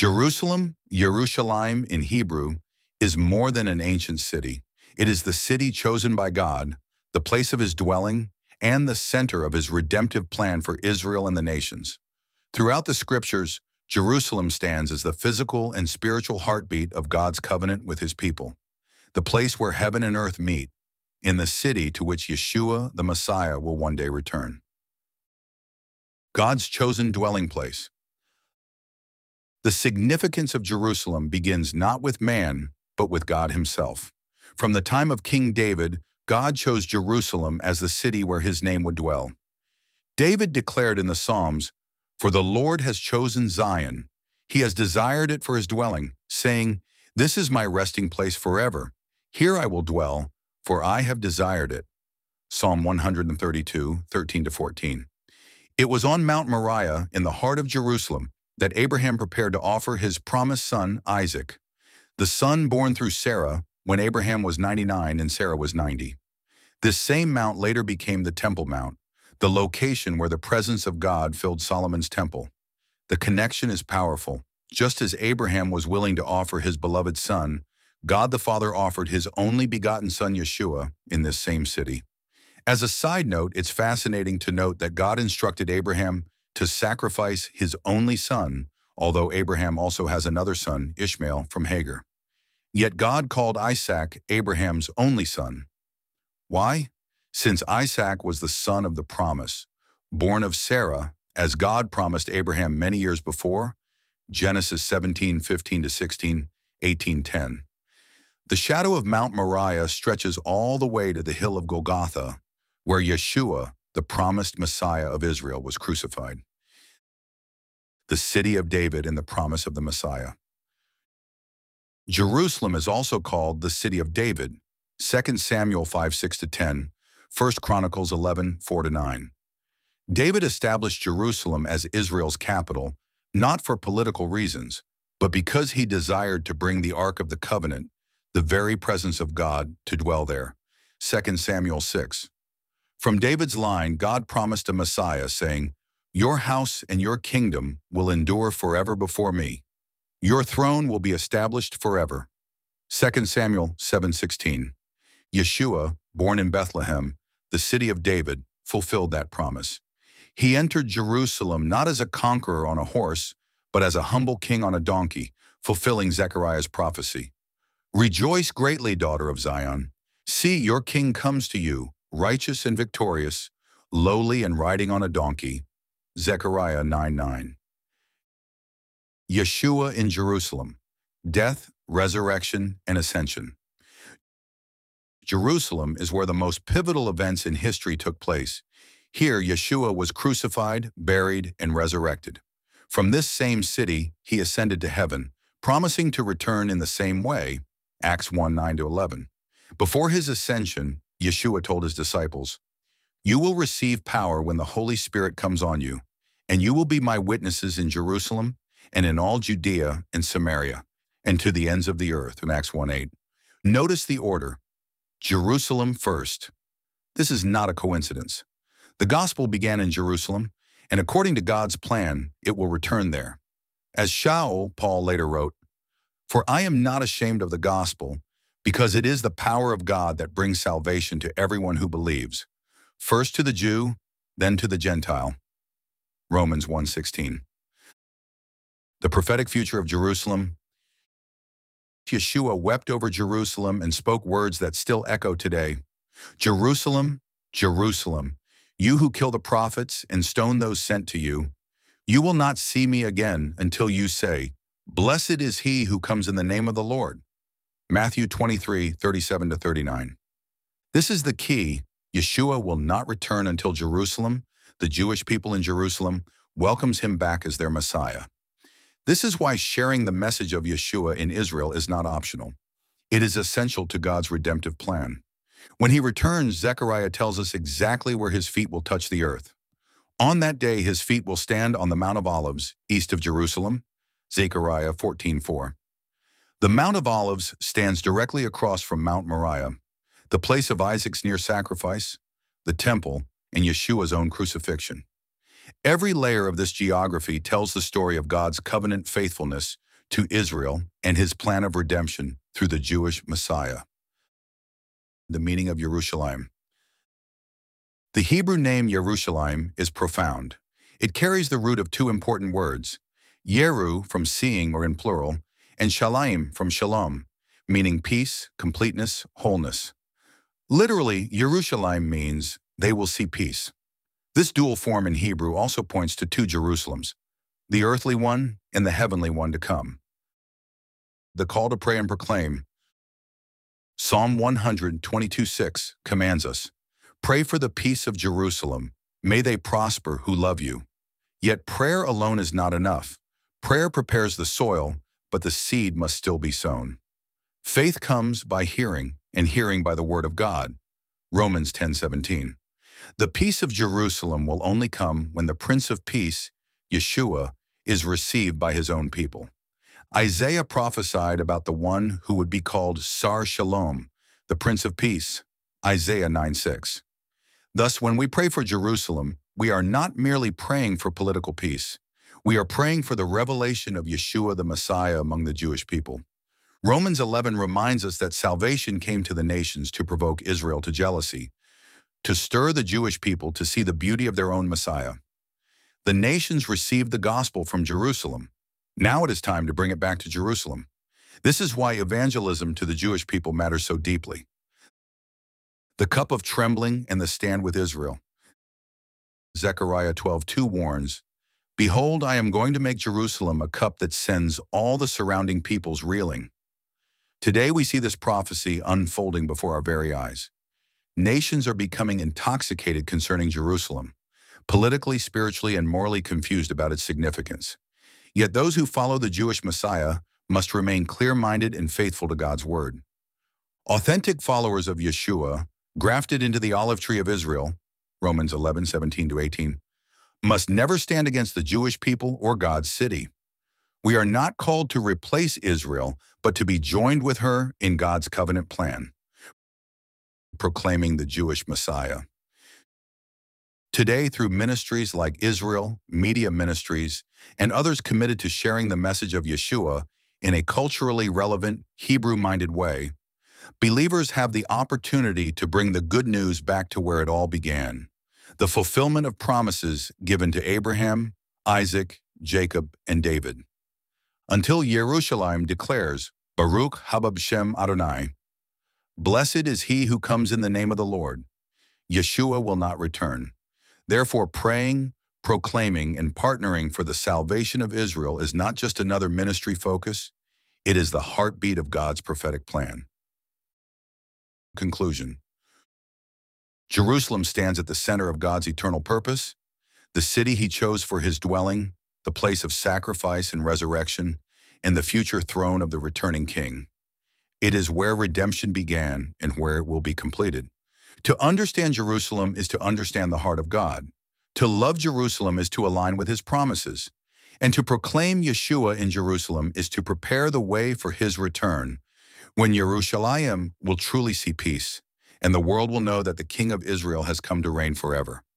Jerusalem, Yerushalayim in Hebrew, is more than an ancient city. It is the city chosen by God, the place of his dwelling, and the center of his redemptive plan for Israel and the nations. Throughout the scriptures, Jerusalem stands as the physical and spiritual heartbeat of God's covenant with his people, the place where heaven and earth meet, in the city to which Yeshua, the Messiah, will one day return. God's chosen dwelling place. The significance of Jerusalem begins not with man, but with God himself. From the time of King David, God chose Jerusalem as the city where his name would dwell. David declared in the Psalms, "For the Lord has chosen Zion. He has desired it for his dwelling, saying, 'This is my resting place forever. Here I will dwell, for I have desired it.'" Psalm 132, 13-14. It was on Mount Moriah, in the heart of Jerusalem, that Abraham prepared to offer his promised son, Isaac, the son born through Sarah when Abraham was 99 and Sarah was 90. This same mount later became the Temple Mount, the location where the presence of God filled Solomon's temple. The connection is powerful. Just as Abraham was willing to offer his beloved son, God the Father offered his only begotten son Yeshua in this same city. As a side note, it's fascinating to note that God instructed Abraham to sacrifice his only son, although Abraham also has another son, Ishmael, from Hagar. Yet God called Isaac Abraham's only son. Why? Since Isaac was the son of the promise, born of Sarah, as God promised Abraham many years before, Genesis 17:15-16, 18:10. The shadow of Mount Moriah stretches all the way to the hill of Golgotha, where Yeshua, the promised Messiah of Israel, was crucified. The city of David and the promise of the Messiah. Jerusalem is also called the city of David, 2 Samuel 5:6-10, 1 Chronicles 11:4-9. David established Jerusalem as Israel's capital, not for political reasons, but because he desired to bring the Ark of the Covenant, the very presence of God, to dwell there. 2 Samuel 6. From David's line, God promised a Messiah, saying, "Your house and your kingdom will endure forever before me. Your throne will be established forever." 2 Samuel 7:16. Yeshua, born in Bethlehem, the city of David, fulfilled that promise. He entered Jerusalem not as a conqueror on a horse, but as a humble king on a donkey, fulfilling Zechariah's prophecy. "Rejoice greatly, daughter of Zion. See, your king comes to you, righteous and victorious, lowly and riding on a donkey." Zechariah 9:9. Yeshua in Jerusalem. Death, resurrection, and ascension. Jerusalem is where the most pivotal events in history took place. Here, Yeshua was crucified, buried, and resurrected. From this same city, he ascended to heaven, promising to return in the same way, Acts 1:9-11. Before his ascension, Yeshua told his disciples, "You will receive power when the Holy Spirit comes on you, and you will be my witnesses in Jerusalem and in all Judea and Samaria, and to the ends of the earth," in Acts 1:8. Notice the order. Jerusalem first. This is not a coincidence. The gospel began in Jerusalem, and according to God's plan, it will return there. As Shaul, Paul later wrote, "For I am not ashamed of the gospel, because it is the power of God that brings salvation to everyone who believes, first to the Jew, then to the Gentile." Romans 1:16. The prophetic future of Jerusalem. Yeshua wept over Jerusalem and spoke words that still echo today. "Jerusalem, Jerusalem, you who kill the prophets and stone those sent to you, you will not see me again until you say, 'Blessed is he who comes in the name of the Lord.'" Matthew 23:37-39. This is the key. Yeshua will not return until Jerusalem, the Jewish people in Jerusalem, welcomes him back as their Messiah. This is why sharing the message of Yeshua in Israel is not optional. It is essential to God's redemptive plan. When he returns, Zechariah tells us exactly where his feet will touch the earth. On that day, his feet will stand on the Mount of Olives, east of Jerusalem, Zechariah 14:4. The Mount of Olives stands directly across from Mount Moriah, the place of Isaac's near sacrifice, the temple, and Yeshua's own crucifixion. Every layer of this geography tells the story of God's covenant faithfulness to Israel and his plan of redemption through the Jewish Messiah. The meaning of Yerushalayim. The Hebrew name Yerushalayim is profound. It carries the root of two important words, Yeru from seeing or in plural, and Shalayim from shalom, meaning peace, completeness, wholeness. Literally, Yerushalayim means they will see peace. This dual form in Hebrew also points to two Jerusalems, the earthly one and the heavenly one to come. The call to pray and proclaim. Psalm 122:6 commands us, "Pray for the peace of Jerusalem. May they prosper who love you." Yet prayer alone is not enough. Prayer prepares the soil, but the seed must still be sown. Faith comes by hearing, and hearing by the word of God. Romans 10:17. The peace of Jerusalem will only come when the Prince of Peace, Yeshua, is received by his own people. Isaiah prophesied about the one who would be called Sar Shalom, the Prince of Peace, Isaiah 9:6. Thus, when we pray for Jerusalem, we are not merely praying for political peace. We are praying for the revelation of Yeshua the Messiah among the Jewish people. Romans 11 reminds us that salvation came to the nations to provoke Israel to jealousy, to stir the Jewish people to see the beauty of their own Messiah. The nations received the gospel from Jerusalem. Now it is time to bring it back to Jerusalem. This is why evangelism to the Jewish people matters so deeply. The cup of trembling and the stand with Israel. Zechariah 12:2 warns, "Behold, I am going to make Jerusalem a cup that sends all the surrounding peoples reeling." Today we see this prophecy unfolding before our very eyes. Nations are becoming intoxicated concerning Jerusalem, politically, spiritually, and morally confused about its significance. Yet those who follow the Jewish Messiah must remain clear-minded and faithful to God's word. Authentic followers of Yeshua, grafted into the olive tree of Israel, Romans 11:17-18, must never stand against the Jewish people or God's city. We are not called to replace Israel, but to be joined with her in God's covenant plan, proclaiming the Jewish Messiah. Today, through ministries like Israel, Media Ministries, and others committed to sharing the message of Yeshua in a culturally relevant, Hebrew-minded way, believers have the opportunity to bring the good news back to where it all began, the fulfillment of promises given to Abraham, Isaac, Jacob, and David. Until Yerushalayim declares, Baruch haba b'shem Adonai, "Blessed is he who comes in the name of the Lord," Yeshua will not return. Therefore, praying, proclaiming, and partnering for the salvation of Israel is not just another ministry focus, it is the heartbeat of God's prophetic plan. Conclusion. Jerusalem stands at the center of God's eternal purpose, the city he chose for his dwelling, the place of sacrifice and resurrection, and the future throne of the returning king. It is where redemption began and where it will be completed. To understand Jerusalem is to understand the heart of God. To love Jerusalem is to align with his promises. And to proclaim Yeshua in Jerusalem is to prepare the way for his return, when Yerushalayim will truly see peace, and the world will know that the King of Israel has come to reign forever.